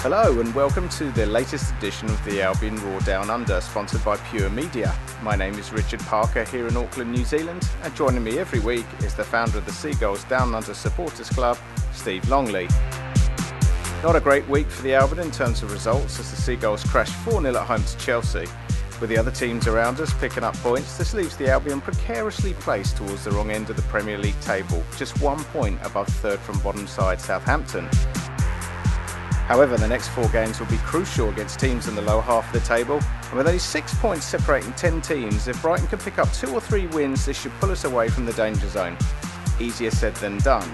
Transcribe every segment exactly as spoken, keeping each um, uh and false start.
Hello and welcome to the latest edition of the Albion Raw Down Under, sponsored by Pure Media. My name is Richard Parker here in Auckland, New Zealand, and joining me every week is the founder of the Seagulls Down Under Supporters Club, Steve Longley. Not a great week for the Albion in terms of results, as the Seagulls crashed four nil at home to Chelsea. With the other teams around us picking up points, this leaves the Albion precariously placed towards the wrong end of the Premier League table, just one point above third from bottom side Southampton. However, the next four games will be crucial against teams in the lower half of the table, and with only six points separating ten teams, if Brighton can pick up two or three wins, this should pull us away from the danger zone. Easier said than done.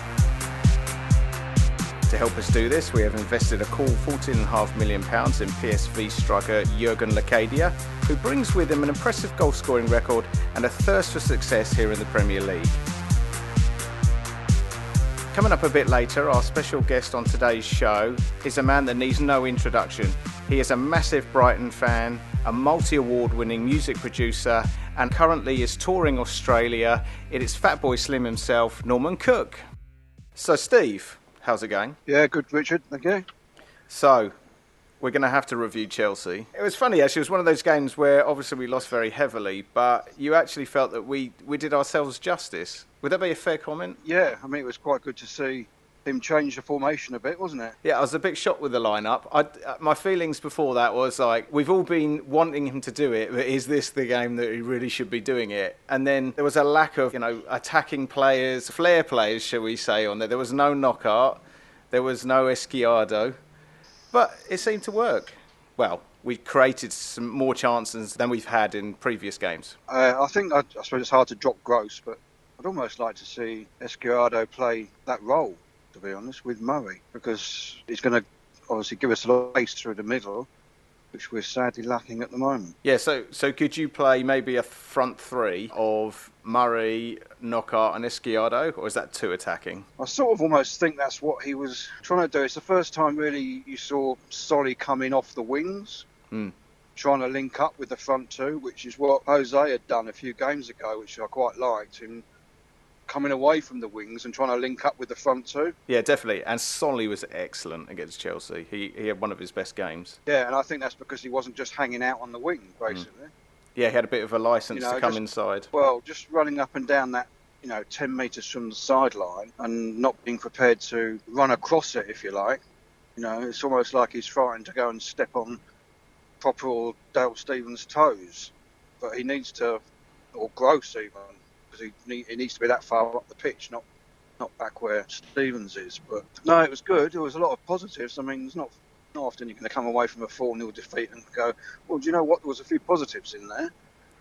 To help us do this, we have invested a cool fourteen point five million pounds in P S V striker Jurgen Locadia, who brings with him an impressive goal-scoring record and a thirst for success here in the Premier League. Coming up a bit later, our special guest on today's show is a man that needs no introduction. He is a massive Brighton fan, a multi-award winning music producer, and currently is touring Australia. It is Fatboy Slim himself, Norman Cook. So Steve, how's it going? Yeah, good, Richard. Thank you. So, we're going to have to review Chelsea. It was funny, actually. It was one of those games where obviously we lost very heavily, but you actually felt that we, we did ourselves justice. Would that be a fair comment? Yeah, I mean, it was quite good to see him change the formation a bit, wasn't it? Yeah, I was a bit shocked with the lineup. I, my feelings before that was like, we've all been wanting him to do it, but is this the game that he really should be doing it? And then there was a lack of, you know, attacking players, flair players, shall we say, on there. There was no Knockaert, there was no Esquiado, but it seemed to work. Well, we created some more chances than we've had in previous games. Uh, I think, I, I suppose it's hard to drop Gross, but I'd almost like to see Esquiado play that role, to be honest, with Murray, because he's going to obviously give us a lot of space through the middle, which we're sadly lacking at the moment. Yeah, so so could you play maybe a front three of Murray, Knockaert and Esquiado, or is that too attacking? I sort of almost think that's what he was trying to do. It's the first time really you saw Solly coming off the wings, mm. trying to link up with the front two, which is what Jose had done a few games ago, which I quite liked, him coming away from the wings and trying to link up with the front two. Yeah, definitely. And Solly was excellent against Chelsea. He he had one of his best games. Yeah, and I think that's because he wasn't just hanging out on the wing, basically. Mm. Yeah, he had a bit of a licence you know, to come just, inside. Well, just running up and down that, you know, ten metres from the sideline and not being prepared to run across it, if you like. You know, it's almost like he's frightened to go and step on proper old Dale Stephens' toes. But he needs to, or Gross even, because he, need, he needs to be that far up the pitch, not not back where Stephens is. But no, it was good. There was a lot of positives. I mean, it's not not often you're going to come away from a four nil defeat and go, well, do you know what? There was a few positives in there.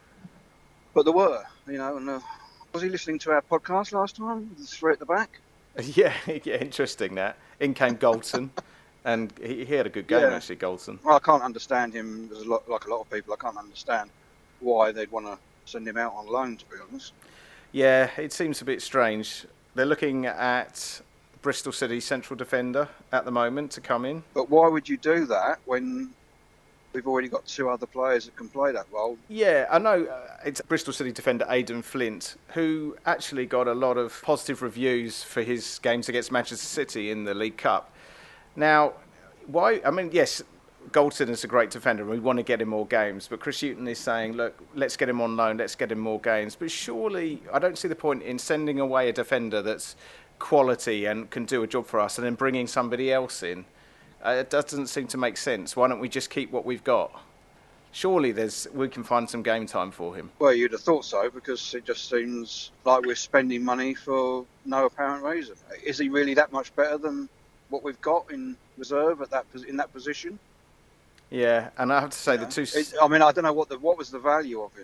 But there were, you know. And uh, was he listening to our podcast last time? The three at the back? Yeah, yeah, interesting that. In came Goldson. And he, he had a good game, yeah. actually, Goldson. Well, I can't understand him, as a lot, like a lot of people, I can't understand why they'd want to send him out on loan, to be honest. Yeah, it seems a bit strange. They're looking at Bristol City central defender at the moment to come in. But why would you do that when we've already got two other players that can play that role? Yeah, I know uh, it's Bristol City defender Aidan Flint, who actually got a lot of positive reviews for his games against Manchester City in the League Cup. Now, why? I mean, yes, Goldson is a great defender and we want to get him more games, but Chris Hughton is saying, look, let's get him on loan, let's get him more games. But surely, I don't see the point in sending away a defender that's quality and can do a job for us and then bringing somebody else in. Uh, it doesn't seem to make sense. Why don't we just keep what we've got? Surely there's we can find some game time for him. Well, you'd have thought so, because it just seems like we're spending money for no apparent reason. Is he really that much better than what we've got in reserve at that in that position? Yeah, and I have to say you the know, two. It, I mean, I don't know what the what was the value of him.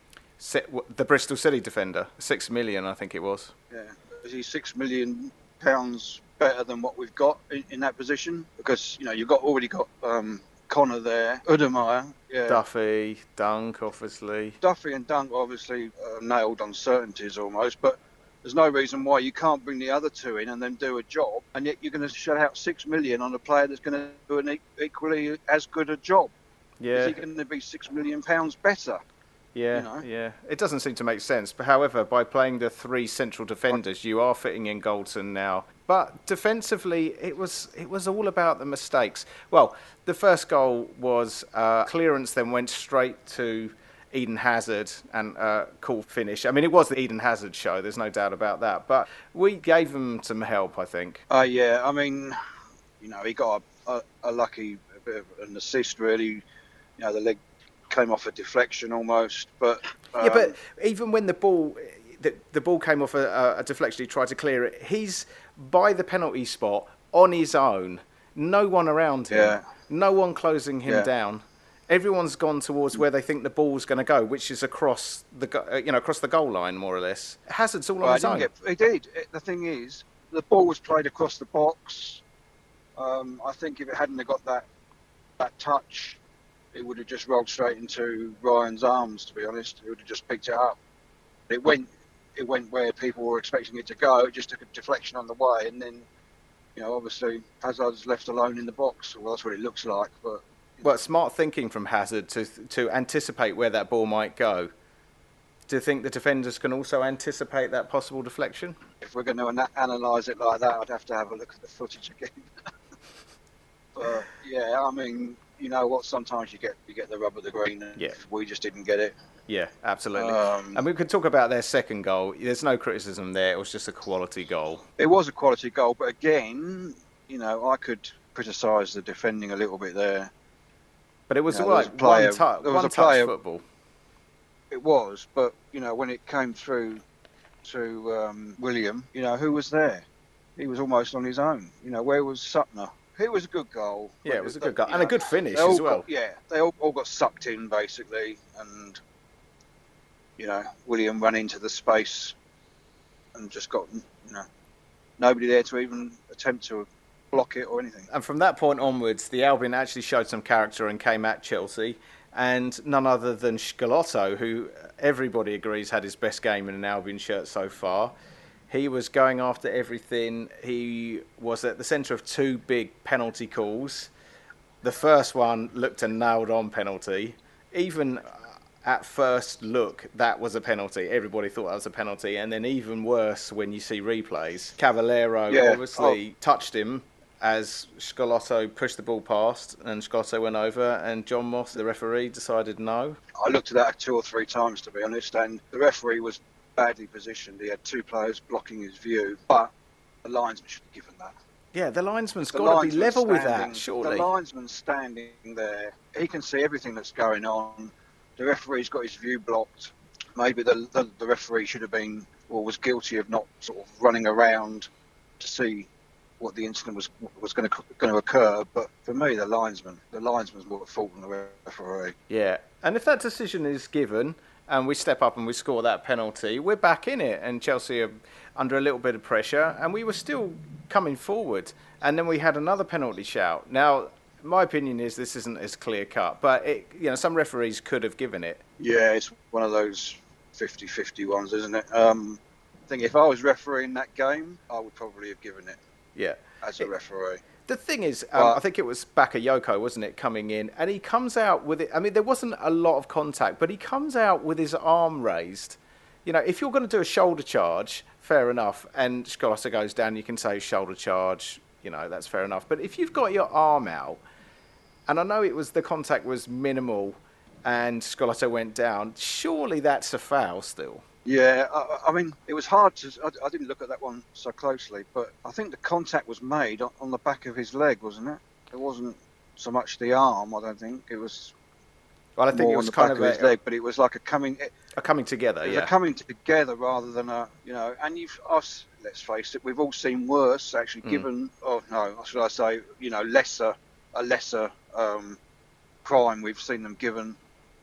The Bristol City defender, six million, I think it was. Yeah, is he six million pounds better than what we've got in, in that position? Because you know you've got already got um, Connor there, Uddermeyer, yeah, Duffy, Dunk, obviously. Duffy and Dunk obviously uh, nailed uncertainties almost, but there's no reason why you can't bring the other two in and then do a job, and yet you're going to shell out six million on a player that's going to do an equally as good a job. Yeah. Is he going to be six million pounds better? Yeah, You know. yeah. It doesn't seem to make sense. But however, by playing the three central defenders, you are fitting in Goldson now. But defensively, it was it was all about the mistakes. Well, the first goal was uh, clearance, then went straight to Eden Hazard and uh, cool finish. I mean, it was the Eden Hazard show. There's no doubt about that. But we gave them some help, I think. Oh, uh, yeah. I mean, you know, he got a, a, a lucky a bit of an assist, really. You know, the leg came off a deflection almost. But um, yeah, but even when the ball the, the ball came off a, a deflection, he tried to clear it. He's by the penalty spot on his own. No one around him. Yeah. No one closing him yeah. down. Everyone's gone towards where they think the ball's going to go, which is across the you know across the goal line, more or less. Hazard's all on well, his own. Get, he did. The thing is, the ball was played across the box. Um, I think if it hadn't have got that that touch, it would have just rolled straight into Ryan's arms. To be honest, he would have just picked it up. It went it went where people were expecting it to go. It just took a deflection on the way, and then you know obviously Hazard's left alone in the box. Well, that's what it looks like, but. Well, smart thinking from Hazard to to anticipate where that ball might go. Do you think the defenders can also anticipate that possible deflection? If we're going to ana- analyse it like that, I'd have to have a look at the footage again. But yeah, I mean, you know what? Sometimes you get you get the rub of the green, and yeah. we just didn't get it. Yeah, absolutely. Um, and we could talk about their second goal. There's no criticism there. It was just a quality goal. It was a quality goal, but again, you know, I could criticise the defending a little bit there. But it was you know, like player, one, tu- was one a touch player, football. It was, but you know, when it came through to um, William, you know, who was there? He was almost on his own. You know, where was Sutner? It was a good goal. Yeah, it was a good they, goal and know, a good finish as well. Got, yeah, they all, all got sucked in basically, and you know, William ran into the space and just got you know nobody there to even attempt to block it or anything. And from that point onwards, the Albion actually showed some character and came at Chelsea. And none other than Schelotto, who everybody agrees had his best game in an Albion shirt so far. He was going after everything. He was at the centre of two big penalty calls. The first one looked a nailed-on penalty. Even at first look, that was a penalty. Everybody thought that was a penalty. And then even worse when you see replays. Cavallero yeah. obviously oh. touched him as Schelotto pushed the ball past and Schelotto went over, and John Moss, the referee, decided no. I looked at that two or three times, to be honest, and the referee was badly positioned. He had two players blocking his view, but the linesman should have given that. Yeah, the linesman's the got to be level standing, with that, surely. The linesman's standing there. He can see everything that's going on. The referee's got his view blocked. Maybe the, the, the referee should have been, or was guilty of not sort of running around to see what the incident was was going to going to occur, but for me, the linesman, the linesman's more at fault than the referee. Yeah, and if that decision is given, and we step up and we score that penalty, we're back in it, and Chelsea are under a little bit of pressure, and we were still coming forward, and then we had another penalty shout. Now, my opinion is this isn't as clear cut, but it, you know, some referees could have given it. Yeah, it's one of those fifty-fifty ones, isn't it? Um, I think if I was refereeing that game, I would probably have given it. Yeah, as a referee. The thing is, um, I think it was Bakayoko, wasn't it, coming in, and he comes out with it. I mean, there wasn't a lot of contact, but he comes out with his arm raised. You know, if you're going to do a shoulder charge, fair enough, and Schelotto goes down, you can say shoulder charge. You know, that's fair enough. But if you've got your arm out, and I know it was the contact was minimal, and Schelotto went down, surely that's a foul still. Yeah, I, I mean, it was hard to... I, I didn't look at that one so closely, but I think the contact was made on, on the back of his leg, wasn't it? It wasn't so much the arm, I don't think. It was well, I think more it was on the kind back of, of his a, leg, but it was like a coming... It, a coming together, it was yeah. a coming together rather than a, you know... And you've... Us, let's face it, we've all seen worse, actually, mm. given... Oh, no, should I say, you know, lesser... A lesser um, crime we've seen them given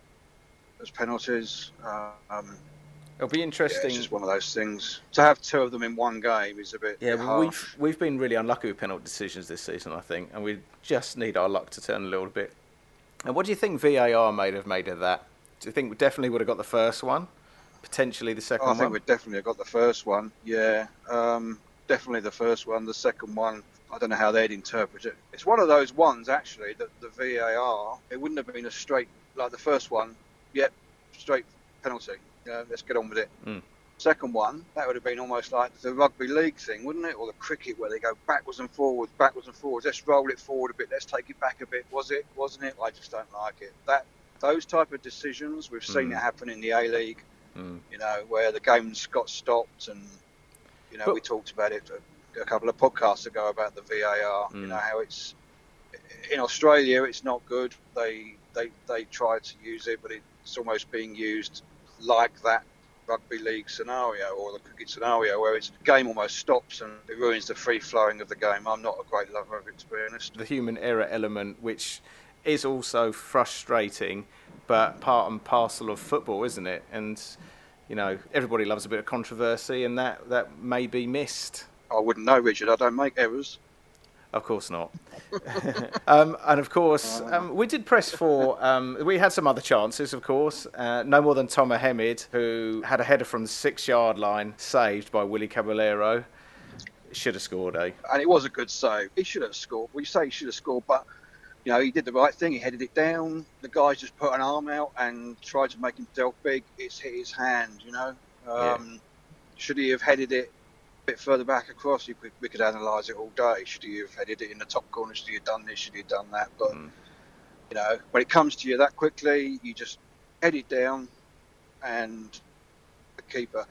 as penalties. Um... It'll be interesting. Yeah, it's just one of those things. To have two of them in one game is a bit. Yeah, bit we've harsh. we've been really unlucky with penalty decisions this season, I think, and we just need our luck to turn a little bit. And what do you think V A R may have made of that? Do you think we definitely would have got the first one, potentially the second oh, I one? think we definitely have got the first one. Yeah, um, definitely the first one. The second one, I don't know how they'd interpret it. It's one of those ones actually that the V A R. It wouldn't have been a straight like the first one. Yep, straight. penalty. You know, let's get on with it. Mm. Second one, that would have been almost like the rugby league thing, wouldn't it? Or the cricket where they go backwards and forwards, backwards and forwards. Let's roll it forward a bit. Let's take it back a bit. Was it? Wasn't it? I just don't like it. That those type of decisions, we've seen Mm. it happen in the A-League, Mm. you know, where the game's got stopped. And, you know, But, we talked about it a, a couple of podcasts ago about the V A R, mm. you know, how it's, in Australia, it's not good. They, they, they try to use it, but it's almost being used like that rugby league scenario or the cricket scenario where it's the game almost stops and it ruins the free flowing of the game. I'm not a great lover of it, to be honest. The human error element, which is also frustrating, but part and parcel of football, isn't it? And, you know, everybody loves a bit of controversy, and that, that may be missed. I wouldn't know, Richard. I don't make errors. Of course not. um, and of course, um, we did press for, um, we had some other chances, of course. Uh, no more than Tomer Hamid, who had a header from the six-yard line saved by Willy Caballero. Should have scored, eh? And it was a good save. He should have scored. We say he should have scored, but, you know, he did the right thing. He headed it down. The guy just put an arm out and tried to make himself big. It's hit his hand, you know. Um, yeah. Should he have headed it bit further back across? You could, we could analyse it all day. Should he have headed it in the top corner? Should he have done this? Should he have done that? But mm. you know, when it comes to you that quickly, you just head it down, and the keeper,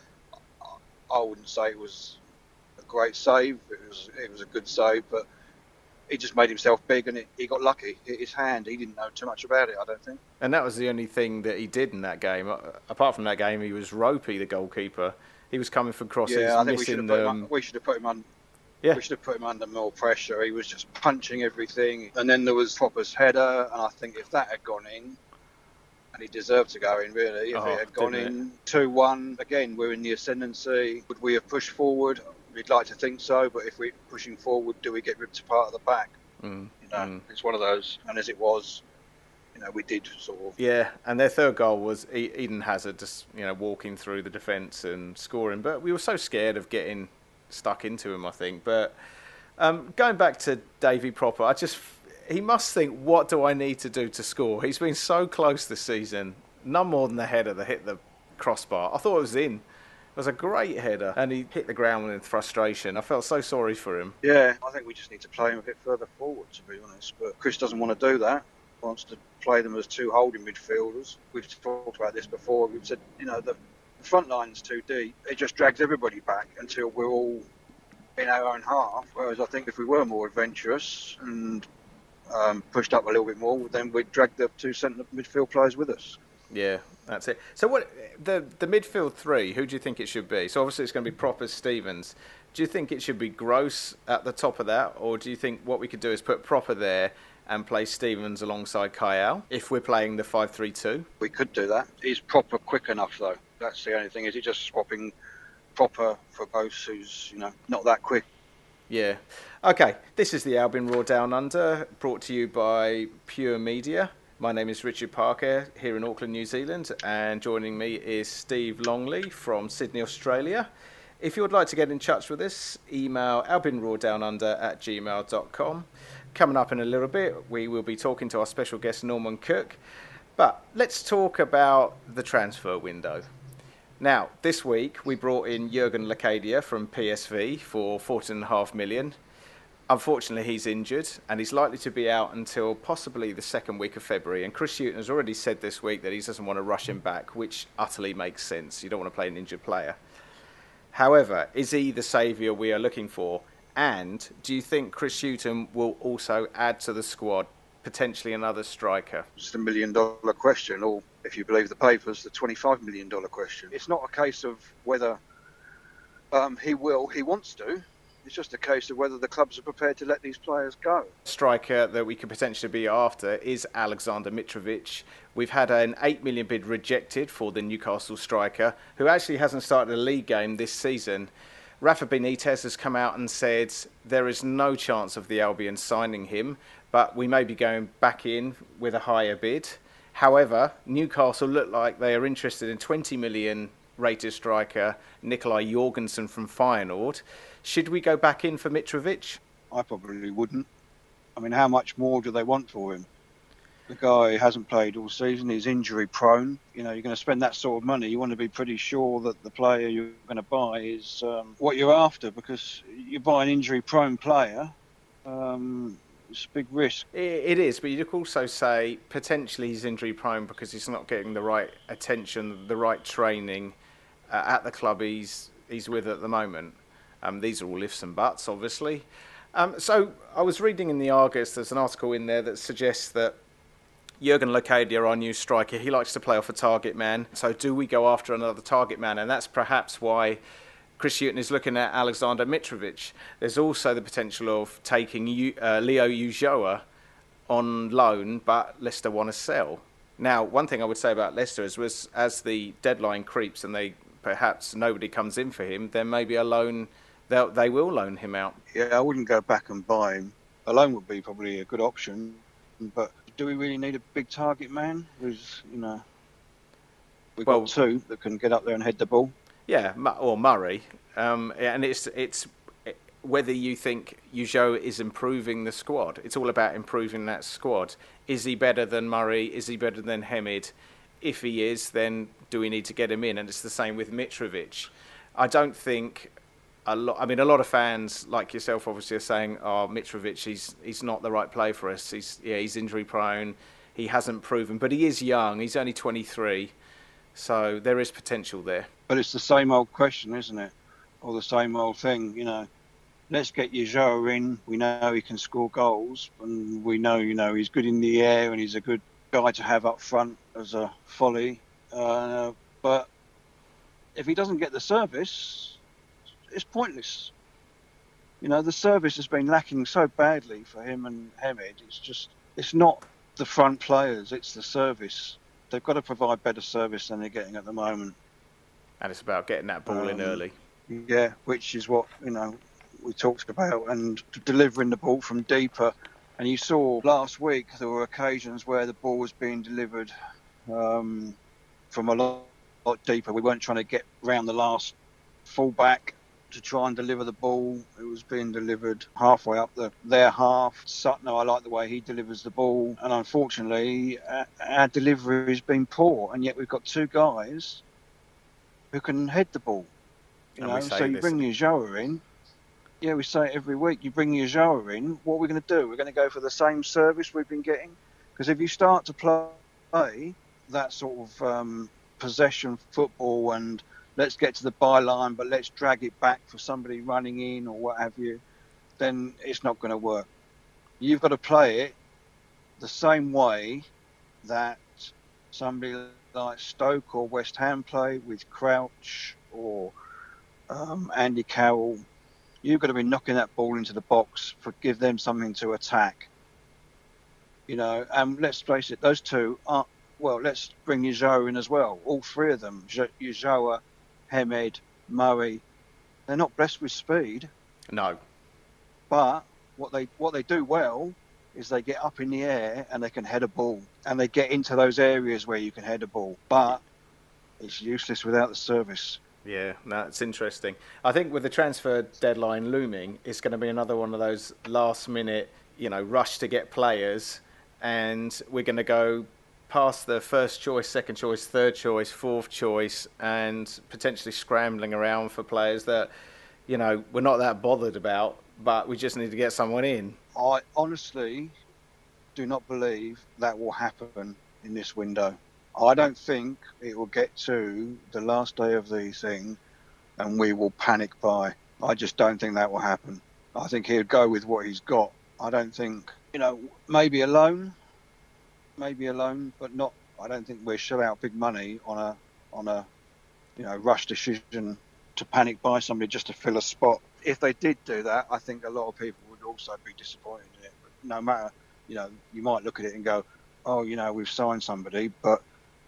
I wouldn't say it was a great save. It was it was a good save, but he just made himself big, and it, he got lucky. Hit his hand. He didn't know too much about it, I don't think. And that was the only thing that he did in that game. Apart from that game, he was ropey, the goalkeeper. He was coming for crosses, yeah, I think missing we should, them. Him, we should have put him on. Yeah. We should have put him under more pressure. He was just punching everything, and then there was Popper's header, and I think if that had gone in, and he deserved to go in really, if oh, it had gone in two one, again we're in the ascendancy. Would we have pushed forward? We'd like to think so, but if we're pushing forward, do we get ripped apart at the back? Mm. You know, mm. It's one of those, and as it was, you know, we did sort of. Yeah, and their third goal was Eden Hazard just, you know, walking through the defence and scoring. But we were so scared of getting stuck into him, I think. But um, going back to Davy Pröpper, I just he must think, what do I need to do to score? He's been so close this season, none more than the header that hit the crossbar. I thought it was in. It was a great header, and he hit the ground in frustration. I felt so sorry for him. Yeah, I think we just need to play him a bit further forward, to be honest. But Chris doesn't want to do that. Wants to play them as two holding midfielders. We've talked about this before. We've said, you know, the, the front line's too deep. It just drags everybody back until we're all in our own half. Whereas I think if we were more adventurous and um, pushed up a little bit more, then we'd drag the two centre midfield players with us. Yeah, that's it. So what the the midfield three? Who do you think it should be? So obviously it's going to be Pröpper, Stevens. Do you think it should be Gross at the top of that, or do you think what we could do is put Pröpper there and play Stevens alongside Kayal if we're playing the five three two? We could do that. Is Pröpper quick enough, though? That's the only thing. Is it just swapping Pröpper for Gross, who's, you know, not that quick? Yeah. Okay, this is the Albion Roar Down Under, brought to you by Pure Media. My name is Richard Parker here in Auckland, New Zealand, and joining me is Steve Longley from Sydney, Australia. If you would like to get in touch with us, email albionroardownunder at gmail dot com. Coming up in a little bit, we will be talking to our special guest, Norman Cook. But let's talk about the transfer window. Now, this week, we brought in Jurgen Locadia from P S V for fourteen point five million. Unfortunately, he's injured, and he's likely to be out until possibly the second week of February. And Chris Hughton has already said this week that he doesn't want to rush him back, which utterly makes sense. You don't want to play an injured player. However, is he the saviour we are looking for? And do you think Chris Hughton will also add to the squad, potentially another striker? It's a million dollar question, or if you believe the papers, the twenty-five million dollar question. It's not a case of whether um, he will, he wants to. It's just a case of whether the clubs are prepared to let these players go. Striker that we could potentially be after is Alexander Mitrovic. We've had an eight million bid rejected for the Newcastle striker, who actually hasn't started a league game this season. Rafa Benitez has come out and said there is no chance of the Albion signing him, but we may be going back in with a higher bid. However, Newcastle look like they are interested in twenty million rated striker Nikolai Jorgensen from Feyenoord. Should we go back in for Mitrovic? I probably wouldn't. I mean, how much more do they want for him? the guy hasn't played all season. He's injury prone. You know, you're going to spend that sort of money. You want to be pretty sure that the player you're going to buy is um, what you're after, because you buy an injury prone player. Um, it's a big risk. It is, but you could also say potentially he's injury prone because he's not getting the right attention, the right training uh, at the club he's he's with at the moment. Um, these are all ifs and buts, obviously. Um, so I was reading in the Argus, there's an article in there that suggests that Jurgen Locadia, our new striker, he likes to play off a target man. So do we go after another target man? And that's perhaps why Chris Hughton is looking at Alexander Mitrovic. There's also the potential of taking uh, Leo Ulloa on loan, but Leicester want to sell. Now, one thing I would say about Leicester is was as the deadline creeps and they perhaps nobody comes in for him, then maybe a loan, they will loan him out. Yeah, I wouldn't go back and buy him. A loan would be probably a good option, but do we really need a big target man? Who's, you know, we've well, got two that can get up there and head the ball. Yeah, or Murray, um, and it's it's whether you think Ulloa is improving the squad. It's all about improving that squad. Is he better than Murray? Is he better than Hamid? If he is, then do we need to get him in? And it's the same with Mitrovic. I don't think a lot. I mean, a lot of fans like yourself obviously are saying, "Oh, Mitrovic, he's he's not the right player for us. He's yeah, he's injury prone. He hasn't proven, but he is young. He's only twenty-three." So there is potential there. But it's the same old question, isn't it? Or the same old thing, you know. Let's get Ulloa in. We know he can score goals, and we know, you know, he's good in the air, and he's a good guy to have up front as a folly. Uh, but if he doesn't get the service, it's pointless. You know, the service has been lacking so badly for him and Hamid. It's just, it's not the front players, it's the service. They've got to provide better service than they're getting at the moment. And it's about getting that ball um, in early. Yeah, which is what, you know, we talked about, and delivering the ball from deeper. And you saw last week there were occasions where the ball was being delivered um, from a lot, lot deeper. We weren't trying to get round the last full-back to try and deliver the ball. It was being delivered halfway up the, their half. Sutton, I like the way he delivers the ball. And unfortunately, our, our delivery has been poor. And yet we've got two guys who can head the ball. You know, so you bring Ulloa in. Yeah, we say it every week. You bring Ulloa in. What are we going to do? We're going to go for the same service we've been getting? Because if you start to play that sort of um, possession football and let's get to the byline, but let's drag it back for somebody running in or what have you, then it's not going to work. You've got to play it the same way that somebody like Stoke or West Ham play with Crouch or um, Andy Carroll. You've got to be knocking that ball into the box for give them something to attack. You know, and let's face it, those two aren't, well, let's bring Ulloa in as well. All three of them, Ulloa, Hamid, Murray, they're not blessed with speed. No. But what they what they do well is they get up in the air and they can head a ball. And they get into those areas where you can head a ball. But it's useless without the service. Yeah, that's interesting. I think with the transfer deadline looming, it's going to be another one of those last minute, you know, rush to get players. And we're going to go past the first choice, second choice, third choice, fourth choice, and potentially scrambling around for players that, you know, we're not that bothered about, but we just need to get someone in. I honestly do not believe that will happen in this window. I don't think it will get to the last day of the thing and we will panic buy. I just don't think that will happen. I think he'll go with what he's got. I don't think, you know, maybe a loan, maybe a loan, but not. I don't think we'll shell out big money on a on a you know rush decision to panic buy somebody just to fill a spot. If they did do that, I think a lot of people would also be disappointed in it. But no matter, you know, you might look at it and go, oh, you know, we've signed somebody, but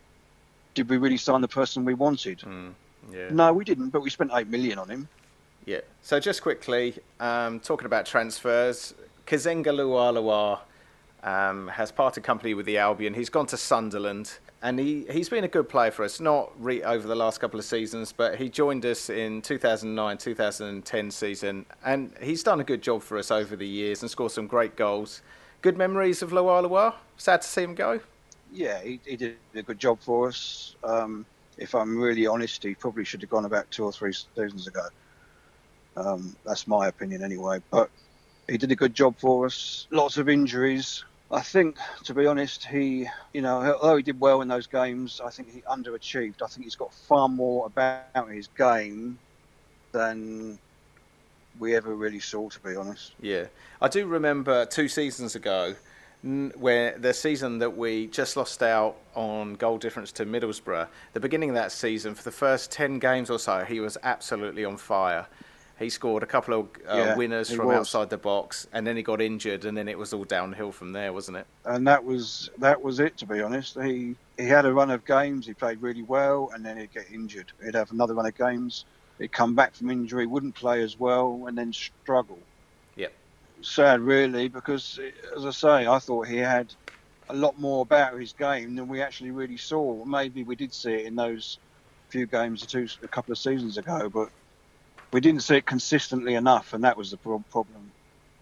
did we really sign the person we wanted? Mm, yeah. No, we didn't, but we spent eight million on him. Yeah. So just quickly, um, talking about transfers, Kazenga Lualua um, has parted company with the Albion. He's gone to Sunderland, and he, he's been a good player for us, not re- over the last couple of seasons, but he joined us in two thousand nine two thousand ten season, and he's done a good job for us over the years and scored some great goals. Good memories of Loa Loa? Sad to see him go? Yeah, he, he did a good job for us. Um, if I'm really honest, he probably should have gone about two or three seasons ago. Um, that's my opinion anyway. But he did a good job for us. Lots of injuries. I think, to be honest, he, you know, although he did well in those games, I think he underachieved. I think he's got far more about his game than we ever really saw, to be honest. Yeah. I do remember two seasons ago, where the season that we just lost out on goal difference to Middlesbrough, the beginning of that season, for the first ten games or so, he was absolutely on fire. He scored a couple of uh, Yeah, winners he from was. outside the box, and then he got injured, and then it was all downhill from there, wasn't it? And that was that was it, to be honest. He he had a run of games, he played really well, and then he'd get injured. He'd have another run of games, he'd come back from injury, wouldn't play as well, and then struggle. Yep. Sad, really, because, as I say, I thought he had a lot more about his game than we actually really saw. Maybe we did see it in those few games a, two, a couple of seasons ago, but we didn't see it consistently enough, and that was the problem.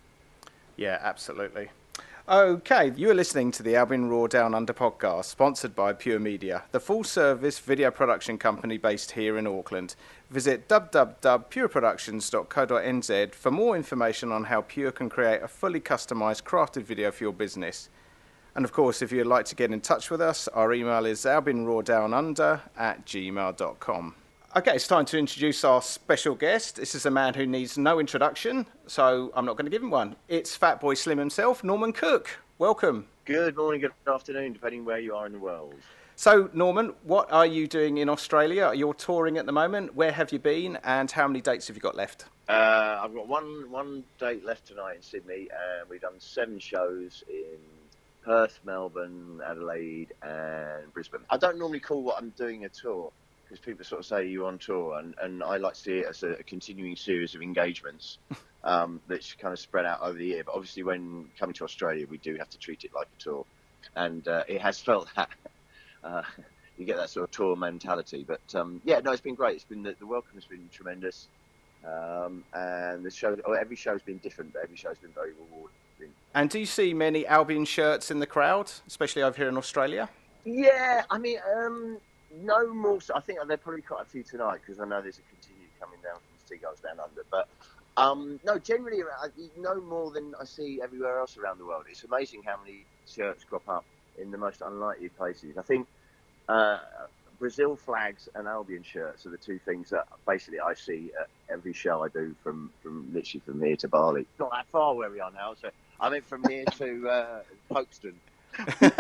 Yeah, absolutely. Okay, you are listening to the Albion Roar Down Under podcast, sponsored by Pure Media, the full-service video production company based here in Auckland. Visit w w w dot pure productions dot co dot n z for more information on how Pure can create a fully customised, crafted video for your business. And of course, if you'd like to get in touch with us, our email is albionroardownunder at gmail dot com. Okay, it's time to introduce our special guest. This is a man who needs no introduction, so I'm not going to give him one. It's Fatboy Slim himself, Norman Cook. Welcome. Good morning, good afternoon, depending where you are in the world. So, Norman, what are you doing in Australia? You're touring at the moment. Where have you been, and how many dates have you got left? Uh, I've got one one date left tonight in Sydney, and we've done seven shows in Perth, Melbourne, Adelaide, and Brisbane. I don't normally call what I'm doing a tour, because people sort of say you're on tour, and, and I like to see it as a, a continuing series of engagements um, that's kind of spread out over the year. But obviously, when coming to Australia, we do have to treat it like a tour, and uh, it has felt that. Uh, you get that sort of tour mentality. But um, yeah, no, it's been great. It's been the, the welcome has been tremendous, um, and the show, oh, every show's been different, but every show's been very rewarding. And do you see many Albion shirts in the crowd, especially over here in Australia? Yeah, I mean, um, no more. So I think there are probably quite a few tonight, because I know there's a continue coming down from Seagulls Down Under. But um, no, generally, no more than I see everywhere else around the world. It's amazing how many shirts crop up in the most unlikely places. I think uh, Brazil flags and Albion shirts are the two things that basically I see at every show I do, from, from literally from here to Bali. Not that far where we are now, so I mean from here to uh, Folkestone. So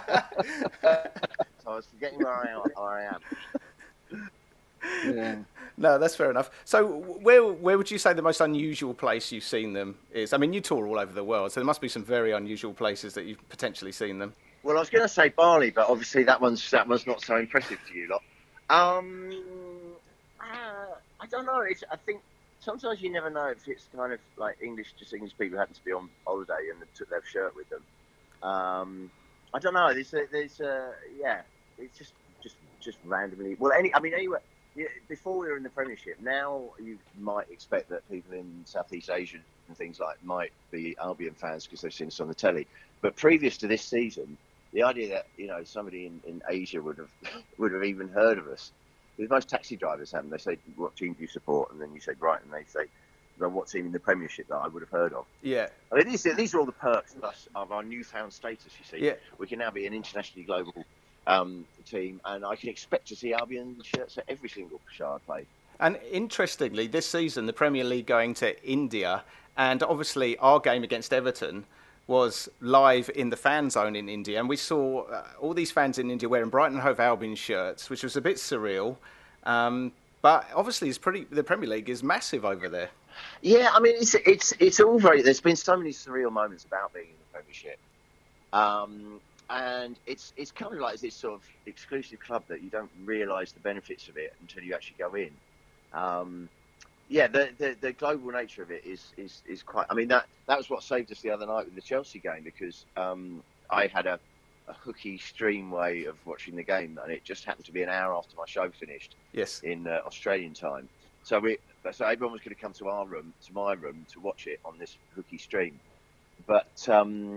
I was forgetting where I am. Where I am. Yeah. No, that's fair enough. So where where would you say the most unusual place you've seen them is? I mean, you tour all over the world, so there must be some very unusual places that you've potentially seen them. Well, I was going to say Bali, but obviously that one's that one's not so impressive to you lot. Um, uh, I don't know. It's, I think sometimes you never know if it's kind of like English, just English people who happen to be on holiday and they took their shirt with them. Um, I don't know. There's, a, there's, a, yeah. It's just, just, just randomly. Well, any. I mean, anyway. Yeah, before we were in the Premiership, now you might expect that people in Southeast Asia and things like might be Albion fans because they've seen us on the telly. But previous to this season, the idea that you know somebody in, in Asia would have would have even heard of us, because most taxi drivers haven't. They say, "What team do you support?" And then you say, "Right," and they say, "Well, what team in the Premiership that I would have heard of?" Yeah. I mean, these these are all the perks of us of our newfound status. You see, Yeah. We can now be an internationally global um, team, and I can expect to see Albion shirts at every single show I play. And interestingly, this season, the Premier League going to India, and obviously our game against Everton was live in the fan zone in India, and we saw uh, all these fans in India wearing Brighton and Hove Albion shirts, which was a bit surreal. Um, but obviously, it's pretty. The Premier League is massive over there. Yeah, I mean, it's it's it's all very. There's been so many surreal moments about being in the Premiership. Um, And it's it's kind of like this sort of exclusive club that you don't realise the benefits of it until you actually go in. Um, yeah, the, the the global nature of it is, is, is quite. I mean, that that was what saved us the other night with the Chelsea game, because um, I had a, a hooky stream way of watching the game, and it just happened to be an hour after my show finished. Yes. In uh, Australian time, so we so everyone was going to come to our room, to my room, to watch it on this hooky stream. But um,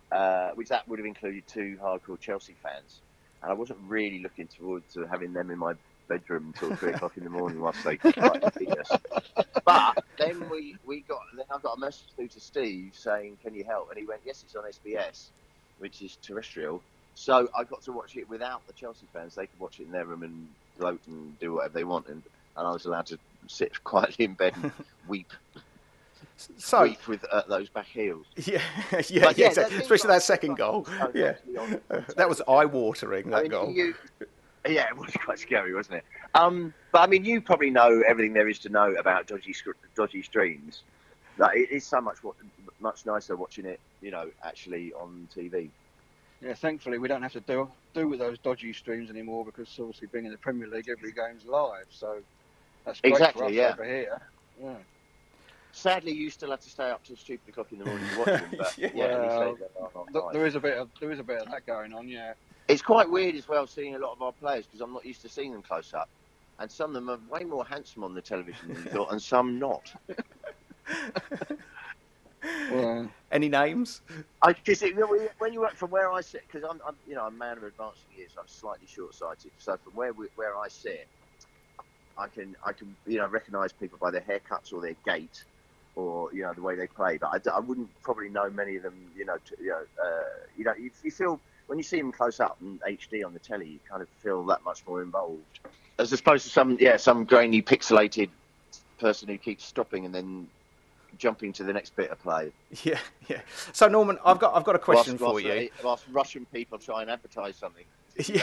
uh, which that would have included two hardcore Chelsea fans, and I wasn't really looking forward to having them in my bedroom until three o'clock in the morning whilst they tried to beat us. But then we, we got then I got a message through to Steve saying, "Can you help?" And he went, "Yes, it's on S B S, which is terrestrial." So I got to watch it without the Chelsea fans. They could watch it in their room and gloat and do whatever they want, and, and I was allowed to sit quietly in bed and weep. So, weep with uh, those back heels. Yeah, yeah, But, yeah, yeah, exactly. that- Especially that second goal. so Yeah, actually on- on that was television. eye-watering. That I mean, goal. you, yeah, it was quite scary, wasn't it? Um, but I mean, you probably know everything there is to know about dodgy sc- dodgy streams. Like, it is so much what, much nicer watching it, you know, actually on T V. Yeah, thankfully we don't have to do do with those dodgy streams anymore because obviously being in the Premier League, every game's live, so that's great Exactly, for us yeah. over here. Yeah. Sadly, you still have to stay up till stupid o'clock in the morning to watch them. But Yeah. yeah, at least Well, they, they're on Th- live. there is a bit of there is a bit of that going on, yeah. It's quite weird as well seeing a lot of our players because I'm not used to seeing them close up, and some of them are way more handsome on the television than you thought, and some not. Well, Any names? I because you know, when you work from where I sit, because I'm, I'm you know I'm a man of advancing years, so I'm slightly short-sighted. So from where we, where I sit, I can I can you know recognise people by their haircuts or their gait, or you know the way they play. But I, d- I wouldn't probably know many of them. You know, to, you know, uh, you know, you, you feel when you see them close up in H D on the telly, you kind of feel that much more involved, as opposed to some yeah some grainy pixelated person who keeps stopping and then jumping to the next bit of play. Yeah, yeah. So Norman, I've got I've got a question whilst, for whilst, you. Whilst Russian people try and advertise something. Yeah.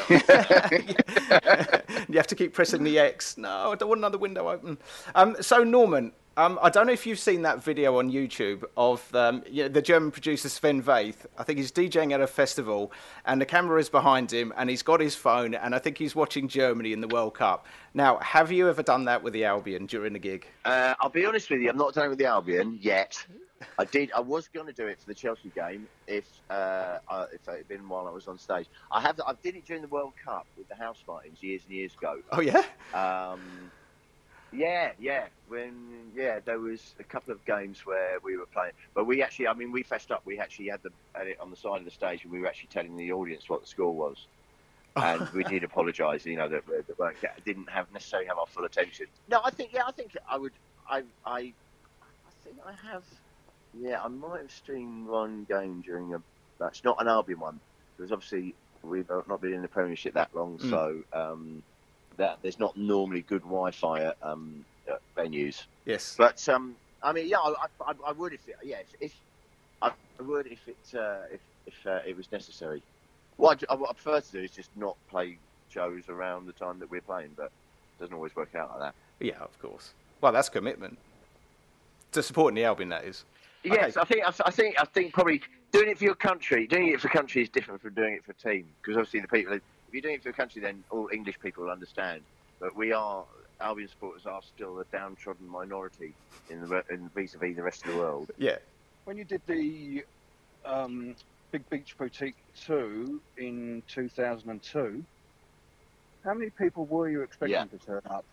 You have to keep pressing the X. No, I don't want another window open. Um, so Norman, um, I don't know if you've seen that video on YouTube of um, you know, the German producer Sven Väth. I think he's DJing at a festival, and the camera is behind him, and he's got his phone, and I think he's watching Germany in the World Cup. Now, have you ever done that with the Albion during the gig? Uh, I'll be honest with you, I'm not done with the Albion yet. I did. I was going to do it for the Chelsea game if uh, uh, if it had been while I was on stage. I have. I did it during the World Cup with the House Martins years and years ago. Oh yeah. Um, yeah, yeah. When yeah, there was a couple of games where we were playing, but we actually. I mean, we fessed up. We actually had the had it on the side of the stage, and we were actually telling the audience what the score was. And we did apologise, you know, that, that weren't, didn't have necessarily have our full attention. No, I think, yeah, I think I would, I, I, I think I have, yeah, I might have streamed one game during a match, not an Albion one, because obviously we've not been in the Premiership that long, mm. so um, that there's not normally good Wi-Fi at, um, at venues. Yes. But um, I mean, yeah, I, I, I would if, it, yeah, if, if I would if it, uh, if, if uh, it was necessary. What I, what I prefer to do is just not play shows around the time that we're playing, but it doesn't always work out like that. Yeah, of course. Well, that's commitment to supporting the Albion. That is. Yes, okay. I think I think I think probably doing it for your country, doing it for country is different from doing it for a team, because obviously the people, if you're doing it for a country, then all English people will understand. But we are Albion supporters are still a downtrodden minority in the in vis-a-vis the rest of the world. Yeah. When you did the um, Big Beach Boutique two in two thousand two, how many people were you expecting yeah. to turn up?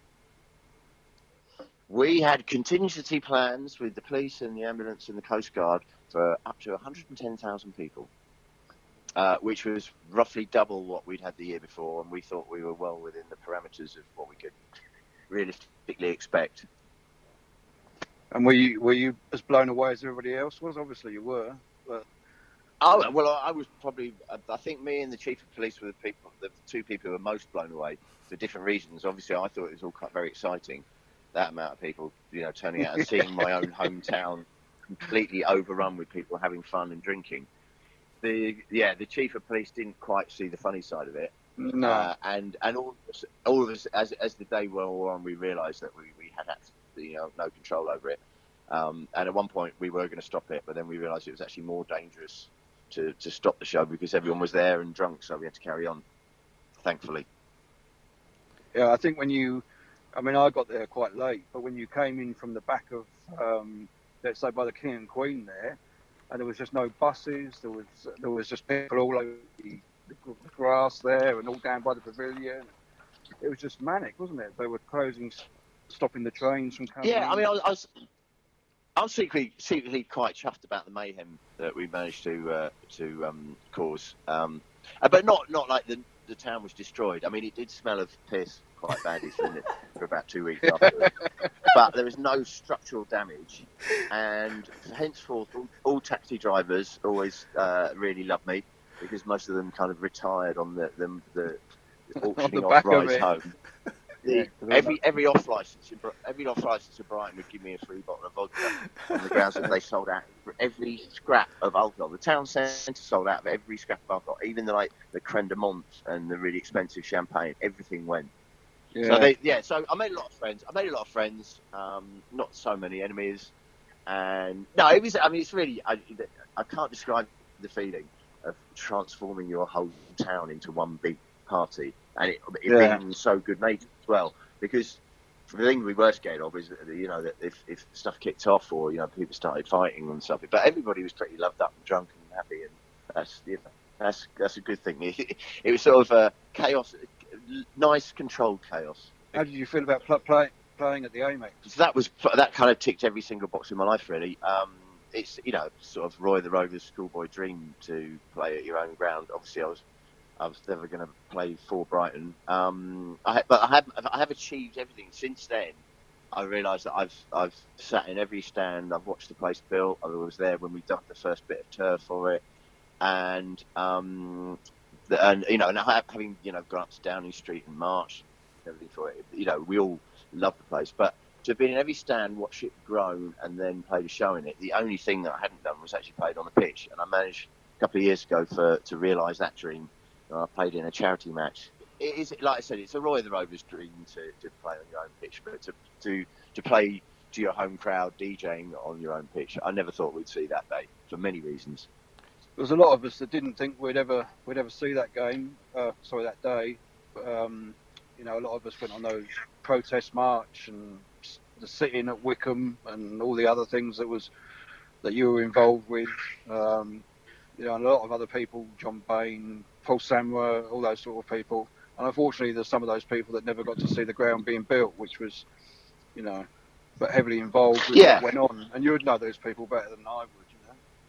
We had contingency plans with the police and the ambulance and the Coast Guard for up to one hundred ten thousand people, uh, which was roughly double what we'd had the year before, and we thought we were well within the parameters of what we could realistically expect. And were you were you as blown away as everybody else was? Obviously you were, but... Oh, well, I was probably, I think me and the chief of police were the people, the two people who were most blown away for different reasons. Obviously, I thought it was all very exciting, that amount of people, you know, turning out and seeing my own hometown completely overrun with people having fun and drinking. The yeah, the chief of police didn't quite see the funny side of it. No. Uh, and and all of us, all of us as as the day wore on, we realised that we, we had absolutely, you know, no control over it. Um, and at one point, we were going to stop it, but then we realised it was actually more dangerous To, to stop the show because everyone was there and drunk, so we had to carry on, thankfully. Yeah, I think when you, I mean, I got there quite late, but when you came in from the back of, um, let's say, by the King and Queen there, and there was just no buses, there was there was just people all over the, the grass there and all down by the pavilion. It was just manic, wasn't it? They were closing, stopping the trains from coming Yeah, in. I mean, I was, I was I'm secretly, secretly quite chuffed about the mayhem that we managed to uh, to um, cause, um, uh, but not not like the the town was destroyed. I mean, it did smell of piss quite badly for, for about two weeks afterwards, but there was no structural damage, and henceforth, all, all taxi drivers always uh, really loved me because most of them kind of retired on the the, the auctioning off rise home. The, yeah, every every off license every off license in Brighton would give me a free bottle of vodka on the grounds that they sold out for every scrap of alcohol. The town centre sold out of every scrap of alcohol, even the like the Crème de Menthe and the really expensive champagne. Everything went. Yeah. So they yeah. So I made a lot of friends. I made a lot of friends. Um, not so many enemies. And no, it was. I mean, it's really. I, I can't describe the feeling of transforming your whole town into one big party. And it, it yeah. being so good natured as well, because the thing we were scared of is, you know, that if, if stuff kicked off or, you know, people started fighting and stuff, but everybody was pretty loved up and drunk and happy, and that's, you know, that's that's a good thing. It, it was sort of a chaos, nice controlled chaos. How did you feel about play, play, playing at the Amex? So that was that kind of ticked every single box in my life, really. Um, it's, you know, sort of Roy the Rover's schoolboy dream to play at your own ground. Obviously, I was. I was never going to play for Brighton, um, I, but I have I have achieved everything since then. I realised that I've I've sat in every stand. I've watched the place built. I was there when we dug the first bit of turf for it, and um, the, and you know, and having you know gone up to Downing Street in March, everything for it. You know, we all love the place, but to have been in every stand, watch it grow, and then played a show in it. The only thing that I hadn't done was actually played on the pitch, and I managed a couple of years ago for to realise that dream. I played in a charity match. It is, like I said, it's a Roy the Rover's dream to, to play on your own pitch, but to, to to play to your home crowd, DJing on your own pitch, I never thought we'd see that day for many reasons. There was a lot of us that didn't think we'd ever we'd ever see that game. Uh, sorry, that day. Um, you know, a lot of us went on those protest march and the sitting at Wickham and all the other things that was that you were involved with. Um, you know, and a lot of other people, John Bain, Paul Samwer, all those sort of people. And unfortunately, there's some of those people that never got to see the ground being built, which was, you know, but heavily involved with yeah. what went on. And you would know those people better than I would, you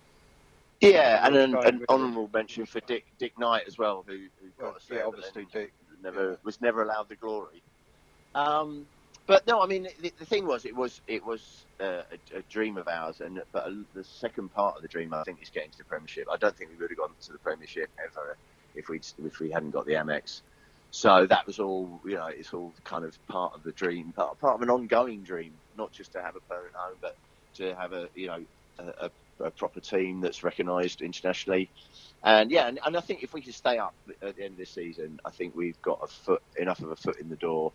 know. Yeah, and an, an honourable mention for Dick Dick Knight as well, who, who got us there. Yeah, obviously Dick never yeah. was never allowed the glory. Um, but no, I mean, the, the thing was, it was it was uh, a, a dream of ours, and but a, the second part of the dream, I think, is getting to the Premiership. I don't think we would have gone to the Premiership ever if we if we hadn't got the Amex. So that was all, you know, it's all kind of part of the dream, part, part of an ongoing dream, not just to have a permanent home, but to have a, you know, a, a, a proper team that's recognised internationally. And yeah, and, and I think if we can stay up at the end of this season, I think we've got a foot, enough of a foot in the door.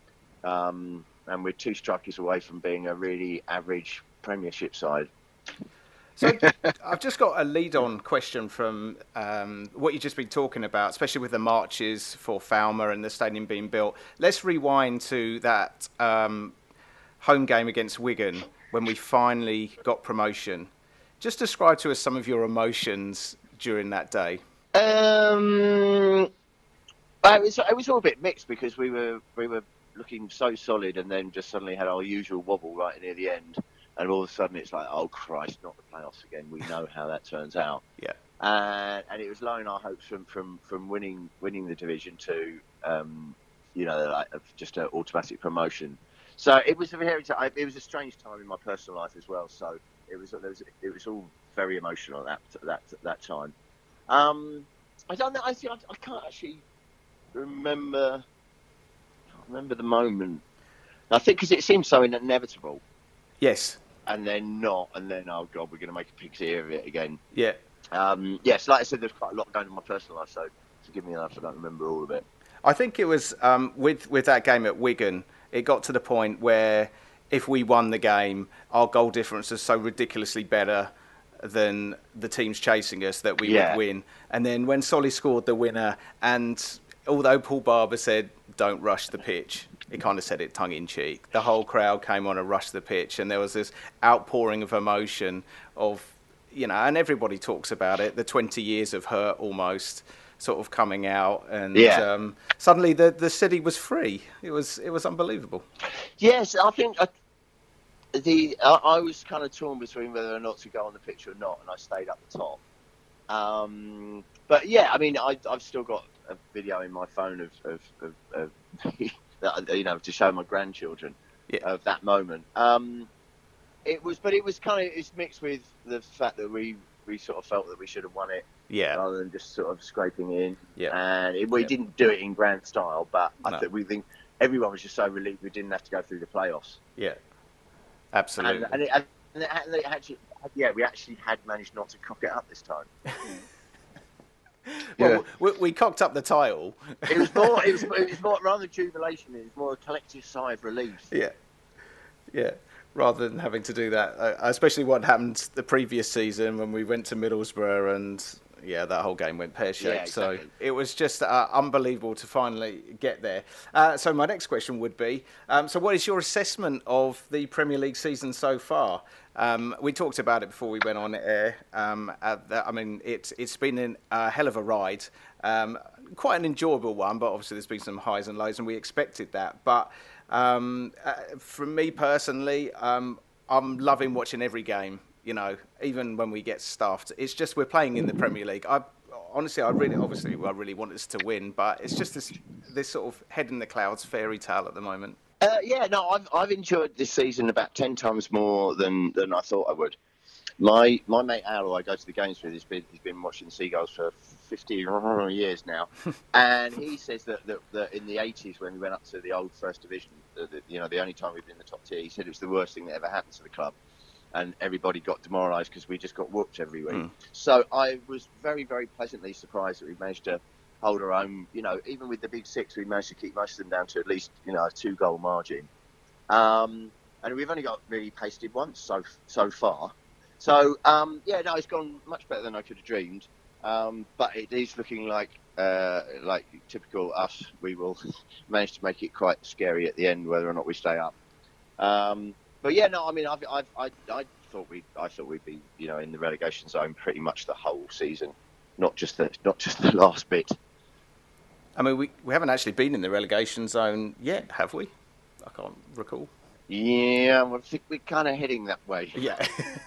Um, and we're two strikers away from being a really average Premiership side. So I've just got a lead-on question from um, what you've just been talking about, especially with the marches for Falmer and the stadium being built. Let's rewind to that um, home game against Wigan when we finally got promotion. Just describe to us some of your emotions during that day. Um, it was it was all a bit mixed because we were we were looking so solid, and then just suddenly had our usual wobble right near the end. And all of a sudden, it's like, oh Christ, not the playoffs again. We know how that turns out. Yeah. Uh, and it was lowering our hopes from from, from winning winning the division to, um, you know, like just an automatic promotion. So it was a very it was a strange time in my personal life as well. So it was it was it was all very emotional at that that that time. Um, I don't know. I see. I, I can't actually remember can't remember the moment. I think because it seemed so inevitable. Yes. And then not, and then, oh God, we're going to make a pig's ear of it again. Yeah. Um, yes, like I said, there's quite a lot going on in my personal life, so forgive me if I don't remember all of it. I think it was, um, with, with that game at Wigan, it got to the point where if we won the game, our goal difference was so ridiculously better than the teams chasing us that we yeah. would win. And then when Solly scored the winner, and although Paul Barber said, don't rush the pitch, it kind of said it tongue-in-cheek. The whole crowd came on and rushed the pitch, and there was this outpouring of emotion of, you know, and everybody talks about it, the twenty years of hurt almost sort of coming out, and yeah. um, suddenly the, the city was free. It was it was unbelievable. Yes, I think, I, the I, I was kind of torn between whether or not to go on the pitch or not, and I stayed up the top. Um, but yeah, I mean, I, I've still got a video in my phone of, of, of, of that, you know, to show my grandchildren yeah. of that moment. Um, it was, but it was kind of it's mixed with the fact that we we sort of felt that we should have won it, yeah, rather than just sort of scraping in. Yeah, and it, we yeah. didn't do it in grand style, but No. I think we think everyone was just so relieved we didn't have to go through the playoffs. Yeah, absolutely. And, and, it, and it, and it actually, yeah, we actually had managed not to cock it up this time. Well, Yeah. we, we cocked up the title. It was more. It was, it was more rather than jubilation. It was more a collective sigh of relief. Yeah, yeah. Rather than having to do that, uh, especially what happened the previous season when we went to Middlesbrough and yeah, that whole game went pear-shaped. Yeah, exactly. So it was just uh, unbelievable to finally get there. Uh, so my next question would be: um, so what is your assessment of the Premier League season so far? Um, we talked about it before we went on air. Um, the, I mean, it's it's been a hell of a ride. Um, quite an enjoyable one, but obviously there's been some highs and lows, and we expected that. But um, uh, for me personally, um, I'm loving watching every game. You know, even when we get stuffed, it's just we're playing in the Premier League. I honestly, I really, obviously, I really want us to win, but it's just this this sort of head in the clouds fairy tale at the moment. Uh, yeah, no, I've I've enjoyed this season about ten times more than, than I thought I would. My my mate Al, who I go to the games with, he's been he's been watching the Seagulls for fifty years now, and he says that, that, that in the eighties when we went up to the old First Division, the, the, you know, the only time we've been in the top tier, he said it was the worst thing that ever happened to the club, and everybody got demoralised because we just got whooped every week. Mm. So I was very very pleasantly surprised that we managed to hold our own. You know, even with the big six, we managed to keep most of them down to at least, you know, a two goal margin. Um, and we've only got really pasted once so so far. So um, yeah, no, it's gone much better than I could have dreamed. Um, but it is looking like uh, like typical us. We will manage to make it quite scary at the end, whether or not we stay up. Um, but yeah, no, I mean, I've, I've, I I thought we I thought we'd be, you know, in the relegation zone pretty much the whole season, not just the not just the last bit. I mean, we, we haven't actually been in the relegation zone yet, have we? I can't recall. Yeah, well, I think we're kind of heading that way. Yeah.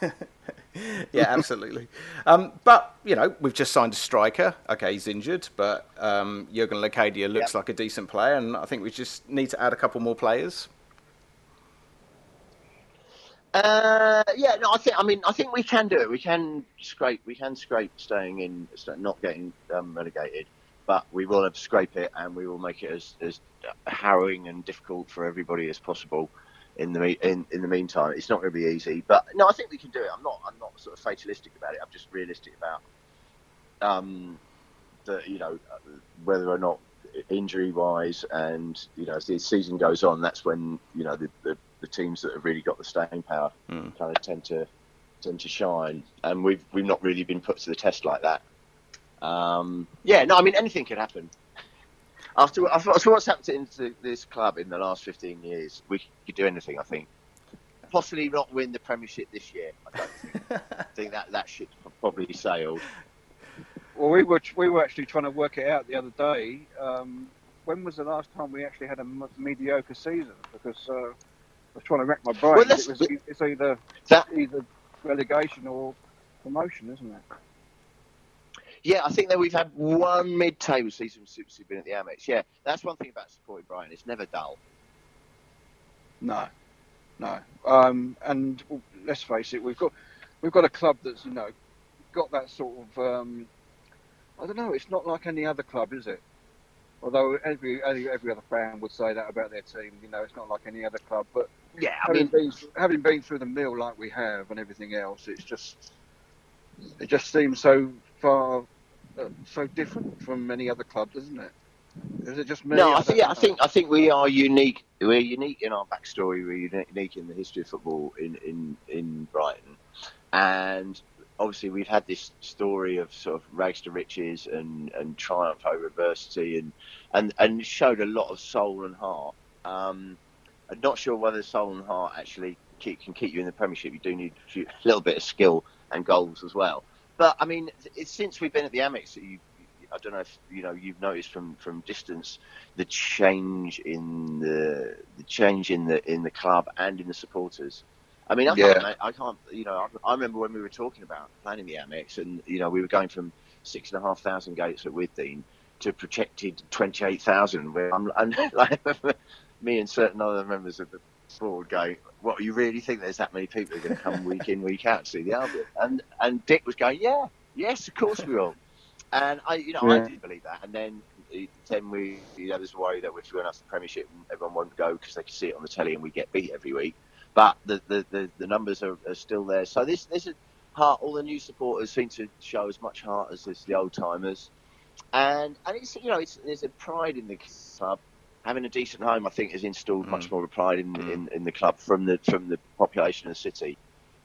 Yeah, absolutely. Um, but, you know, we've just signed a striker. Okay, he's injured, but um, Jurgen Locadia looks yep. like a decent player, and I think we just need to add a couple more players. Uh, yeah, no, I think. I mean, I think we can do it. We can scrape. We can scrape staying in, not getting um, relegated. But we will have to scrape it, and we will make it as, as harrowing and difficult for everybody as possible. In the in, in the meantime, it's not going to be easy. But no, I think we can do it. I'm not I'm not sort of fatalistic about it. I'm just realistic about um the you know whether or not injury wise, and you know as the season goes on, that's when you know the, the, the teams that have really got the staying power mm. kind of tend to tend to shine, and we've we've not really been put to the test like that. Um, yeah, no, I mean, anything could happen. After, after what's happened to this club in the last fifteen years, we could do anything, I think. Possibly not win the Premiership this year, I don't think. I think that, that ship's probably sailed. Well, we were we were actually trying to work it out the other day. Um, when was the last time we actually had a mediocre season? Because uh, I was trying to rack my brain. Well, it was, it's either, that, either relegation or promotion, isn't it? Yeah, I think that we've had one mid-table season since we've been at the Amex. Yeah, that's one thing about supporting Brighton. It's never dull. No, no. Um, and let's face it, we've got we've got a club that's, you know, got that sort of. Um, I don't know. It's not like any other club, is it? Although every every, every other fan would say that about their team. You know, it's not like any other club. But yeah, I having mean, been, having been through the mill like we have and everything else, it's just it just seems so far. Uh, so different from many other clubs, isn't it? Is it just me? No, I, I think yeah, I think I think we are unique. We're unique in our backstory. We're unique in the history of football in, in, in Brighton, and obviously we've had this story of sort of rags to riches and, and triumph over adversity, and, and and showed a lot of soul and heart. Um, I'm not sure whether soul and heart actually keep, can keep you in the Premiership. You do need a, few, a little bit of skill and goals as well. But I mean, it's, since we've been at the Amex, you, I don't know if you know you've noticed from, from distance the change in the the change in the in the club and in the supporters. I mean, I Yeah. can't, I can't, you know, I, I remember when we were talking about planning the Amex, and you know, we were going from six and a half thousand gates at Withdean to projected twenty-eight thousand. Where I'm, and like, me and certain other members of the board going, "What, you really think there's that many people who are going to come week in, week out to see the Albion?" And and Dick was going, "Yeah, yes, of course we will." And I, you know, I Yeah. did believe that. And then, then we, you know, there's a worry that if we went up to the Premiership, everyone won't go because they can see it on the telly and we get beat every week. But the the, the, the numbers are, are still there. So this this is heart. All the new supporters seem to show as much heart as, as the old timers, and and it's you know it's there's a pride in the club. Having a decent home, I think, has installed mm. much more of a pride in, mm. in in the club from the from the population of the city.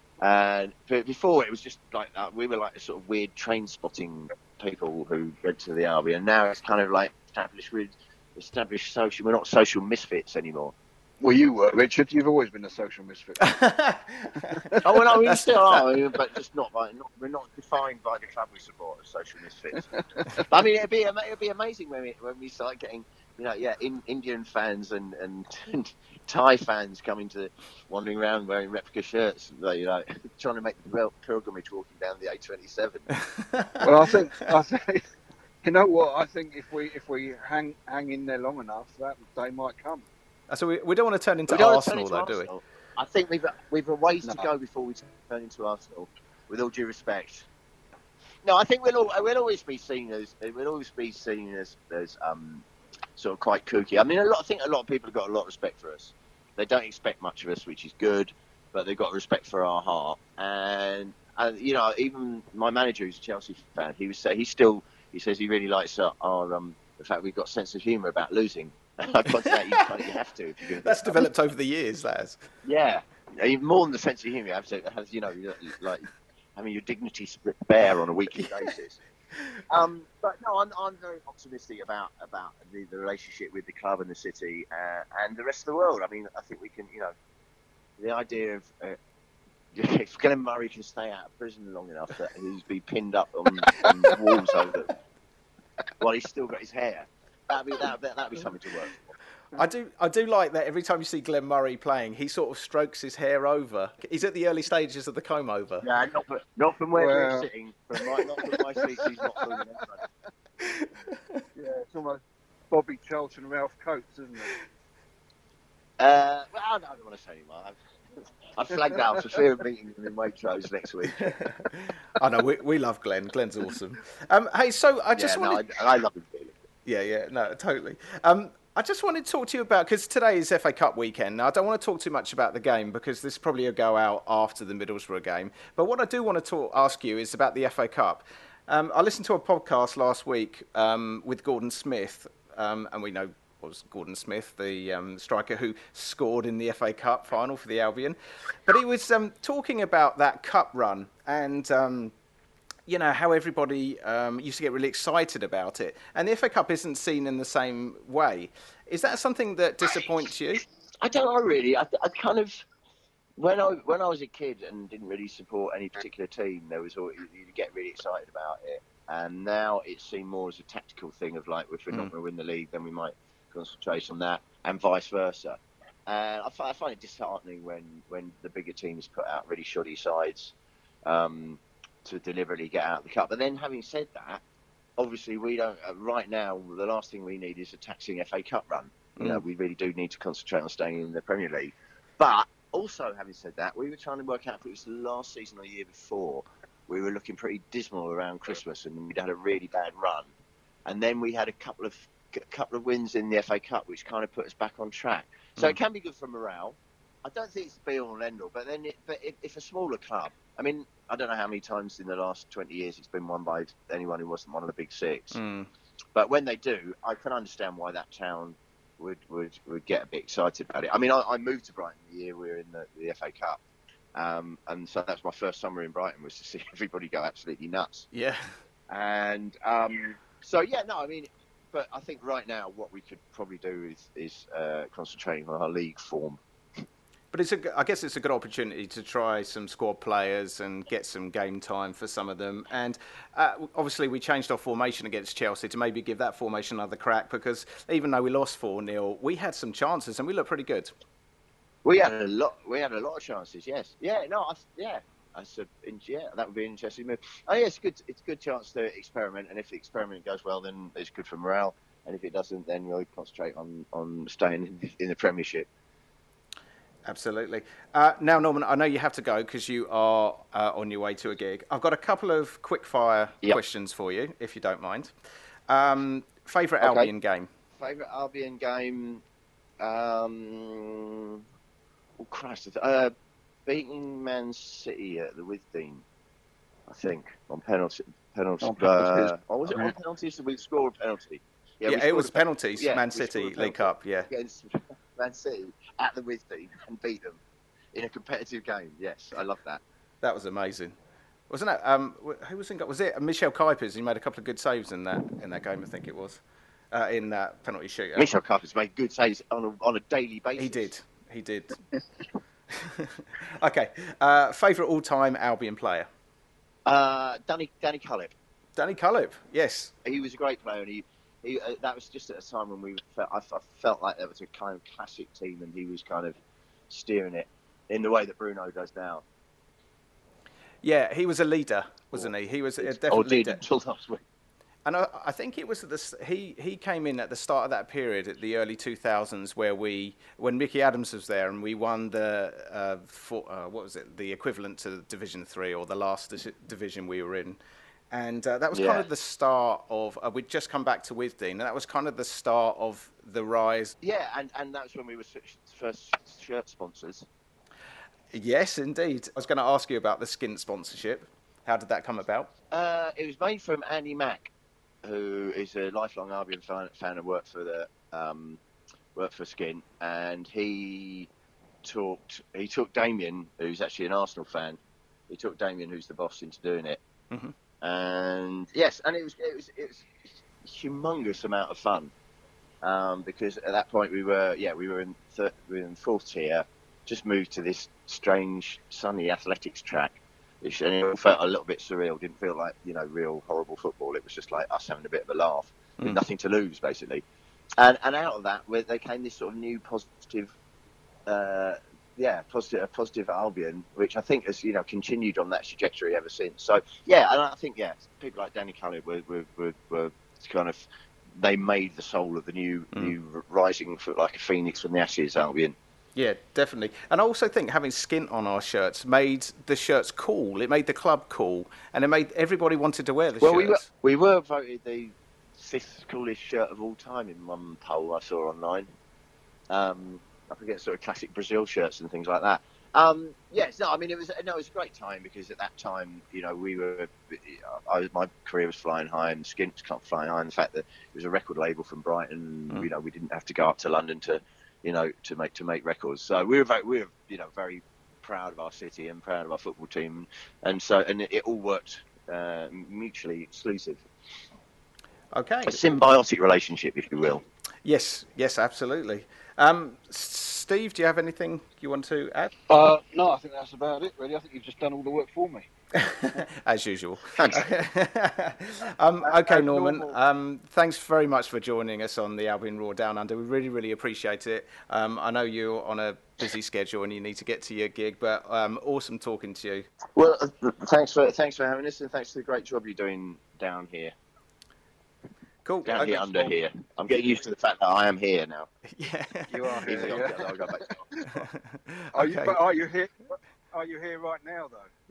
And before it was just like that. We were like a sort of weird train spotting people who went to the Albion. And now it's kind of like established with established social. We're not social misfits anymore. Well, you were, Richard. You've always been a social misfit. oh well, no, we still are, but just not by. Not, we're not defined by the club we support as social misfits. But, I mean, it'd be it'd be amazing when we when we start getting, you know, yeah, in, Indian fans and, and and Thai fans coming to wandering around wearing replica shirts, you know, trying to make the pilgrimage walking down the A twenty-seven. Well, I think I think you know what I think if we if we hang hang in there long enough, that day might come. So we, we don't want to turn into Arsenal, into though, Arsenal. do we? I think we've we've a ways no. to go before we turn into Arsenal. With all due respect, no, I think we'll all, we'll always be seen as we'll always be seen as as um sort of quite kooky. I mean, a lot. I think a lot of people have got a lot of respect for us. They don't expect much of us, which is good, but they've got respect for our heart. And and you know, even my manager, who's a Chelsea fan, he was he still he says he really likes our, our um the fact we've got a sense of humour about losing. I pointed out you, you have to. If you're That's developed over the years, that has. Yeah, even more than the sense of humour. You have to, have, you know, like having your dignity stripped bare on a weekly basis. Um, but no, I'm I'm very optimistic about about the, the relationship with the club and the city uh, and the rest of the world. I mean, I think we can, you know, the idea of uh, if Glenn Murray can stay out of prison long enough that he's be pinned up on, on walls over while he's still got his hair. That'd be that that'd be something to work for. I do I do like that every time you see Glenn Murray playing, he sort of strokes his hair over. He's at the early stages of the comb over. Yeah, not from, not from where well. we're sitting. From my, not from my seat, he's not pulling it. Yeah, it's almost Bobby Charlton, Ralph Coates, isn't it? Uh, well, I don't want to say anymore. I flagged out for fear of meeting him in Waitrose next week. I know, we we love Glenn. Glenn's awesome. Um, hey, so I just yeah, wanted... no, I, I love him. Yeah, yeah, no, totally. Um, I just wanted to talk to you about, because today is F A Cup weekend. Now, I don't want to talk too much about the game because this probably will go out after the Middlesbrough game. But what I do want to talk, ask you is about the F A Cup. Um, I listened to a podcast last week um, with Gordon Smith, um, and we know was Gordon Smith, the um, striker who scored in the F A Cup final for the Albion. But he was um, talking about that cup run and... Um, you know, how everybody um, used to get really excited about it. And the F A Cup isn't seen in the same way. Is that something that disappoints you? I don't know, really. I, I kind of... When I when I was a kid and didn't really support any particular team, there was always, you'd get really excited about it. And now it's seen more as a tactical thing of like, if we're mm. not going to win the league, then we might concentrate on that, and vice versa. And I find, I find it disheartening when, when the bigger teams put out really shoddy sides. Um... to deliberately get out of the cup. But then having said that, obviously we don't, uh, right now, the last thing we need is a taxing F A Cup run. You mm. know, we really do need to concentrate on staying in the Premier League. But also having said that, we were trying to work out if it was the last season or the year before, we were looking pretty dismal around Christmas and we'd had a really bad run. And then we had a couple of a couple of wins in the F A Cup, which kind of put us back on track. So mm. it can be good for morale. I don't think it's the be all and end all, but then it, but if, if a smaller club, I mean, I don't know how many times in the last twenty years it's been won by anyone who wasn't one of the big six. Mm. But when they do, I can understand why that town would, would, would get a bit excited about it. I mean, I, I moved to Brighton the year we were in the, the F A Cup. Um, and so that's my first summer in Brighton, was to see everybody go absolutely nuts. Yeah. And um, so, yeah, no, I mean, but I think right now what we could probably do is, is uh, concentrating on our league form. But it's a, I guess it's a good opportunity to try some squad players and get some game time for some of them. And uh, obviously we changed our formation against Chelsea to maybe give that formation another crack, because even though we lost four nil, we had some chances and we looked pretty good. We had a lot. We had a lot of chances. Yes. Yeah. No. I, yeah. I said, yeah, that would be an interesting move. Oh, yeah, it's good. It's a good chance to experiment, and if the experiment goes well, then it's good for morale. And if it doesn't, then we'll concentrate on on staying in, in the Premiership. Absolutely. Uh, now, Norman, I know you have to go because you are uh, on your way to a gig. I've got a couple of quick-fire yep. questions for you, if you don't mind. Um, favourite okay. Albion game? Favourite Albion game? Um, oh, Christ. Uh, beating Man City at the Withdean, I think, on penalty. penalty on penalties. Uh, or was it on penalties? Did we score a penalty? Yeah, yeah it was penalties. Yeah, Man City League Cup, yeah. Against Man City at the Withdean and beat them in a competitive game. Yes, I love that. That was amazing, wasn't it? Um, who was in? Was it Michel Kuipers? He made a couple of good saves in that in that game. I think it was uh, in that penalty shootout. Michel Kuipers made good saves on a, on a daily basis. He did. He did. Okay. Uh, Favourite all-time Albion player? Uh, Danny Danny Cullip. Danny Cullip. Yes. He was a great player, and he. He, uh, that was just at a time when we felt, I, I felt like that was a kind of classic team, and he was kind of steering it in the way that Bruno does now. Yeah, he was a leader, wasn't he? He was a definitely oh, leader until last week. And I, I think it was at the, he he came in at the start of that period at the early two thousands where we when Mickey Adams was there and we won the uh, for, uh, what was it the equivalent to Division Three or the last division we were in. And uh, that was yeah. kind of the start of, uh, we'd just come back to Withdean, and that was kind of the start of the rise. Yeah, and, and that's when we were first shirt sponsors. Yes, indeed. I was going to ask you about the Skint sponsorship. How did that come about? Uh, it was made from Andy Mack, who is a lifelong Albion fan, fan and worked for the um, worked for Skint, and he talked. He took Damien, who's actually an Arsenal fan. He took Damien, who's the boss, into doing it. Mm-hmm. And yes, and it was it was it was a humongous amount of fun um, because at that point we were yeah we were in third, we were in fourth tier, just moved to this strange sunny athletics track, which and it all felt a little bit surreal. Didn't feel like you know real horrible football. It was just like us having a bit of a laugh mm. with nothing to lose basically, and and out of that where there came this sort of new positive. Uh, Yeah, positive, a positive Albion, which I think has you know continued on that trajectory ever since. So yeah, and I think yeah, people like Danny Cullip were, were, were, were kind of they made the soul of the new mm. new rising for like a phoenix from the ashes Albion. Yeah, definitely. And I also think having Skint on our shirts made the shirts cool. It made the club cool, and it made everybody wanted to wear the well, shirts. Well, we were we were voted the fifth coolest shirt of all time in one poll I saw online. Um, I forget sort of classic Brazil shirts and things like that. Um, yes, no, I mean it was no, it was a great time because at that time, you know, we were, I was, my career was flying high and Skint's club flying high, and the fact that it was a record label from Brighton, mm. you know, we didn't have to go up to London to, you know, to make to make records. So we were very, we were, you know, very proud of our city and proud of our football team, and so and it, it all worked uh, mutually exclusive. Okay, a symbiotic relationship, if you will. Yes, yes, absolutely. Um, Steve, do you have anything you want to add? Uh, no, I think that's about it, really. I think you've just done all the work for me. As usual. Thanks. um, okay, Norman, um, thanks very much for joining us on the Albion Roar Down Under. We really, really appreciate it. Um, I know you're on a busy schedule and you need to get to your gig, but um, awesome talking to you. Well, uh, thanks for thanks for having us, and thanks for the great job you're doing down here. Cool. Down okay. here, under here. I'm getting used to the fact that I am here now. Yeah, you are here. Yeah. Yeah. I'll go back to are, you, but are you here? Are you here right now, though?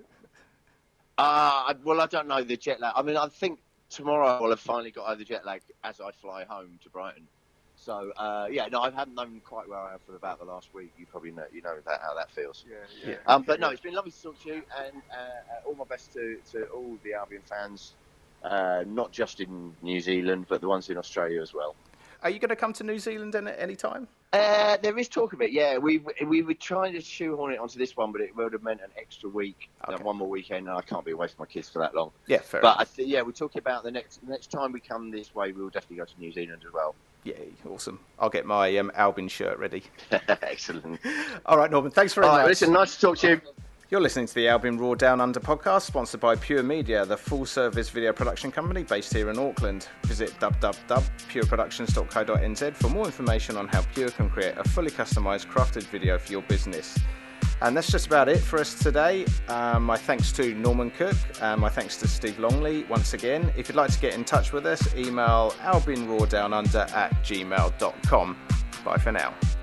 Uh, well, I don't know the jet lag. I mean, I think tomorrow I'll have finally got over the jet lag as I fly home to Brighton. So, uh, yeah, no, I haven't known quite where I am for about the last week. You probably know, you know that, how that feels. Yeah, yeah. yeah. Um, but no, it's been lovely to talk to you, and uh, all my best to, to all the Albion fans. Uh, not just in New Zealand, but the ones in Australia as well. Are you going to come to New Zealand at any time? Uh, there is talk of it, yeah. We we were trying to shoehorn it onto this one, but it would have meant an extra week, okay. one more weekend, and I can't be away from my kids for that long. Yeah, fair But enough. I th- yeah, we're talking about the next the next time we come this way, we'll definitely go to New Zealand as well. Yeah, awesome. I'll get my um, Albion shirt ready. Excellent. All right, Norman, thanks very All much. right, listen, nice to talk to you. You're listening to the Albion Raw Down Under podcast, sponsored by Pure Media, the full-service video production company based here in Auckland. Visit w w w dot pure productions dot co dot n z for more information on how Pure can create a fully customised, crafted video for your business. And that's just about it for us today. Um, my thanks to Norman Cook, and my thanks to Steve Longley once again. If you'd like to get in touch with us, email albionrawdownunder at gmail dot com. Bye for now.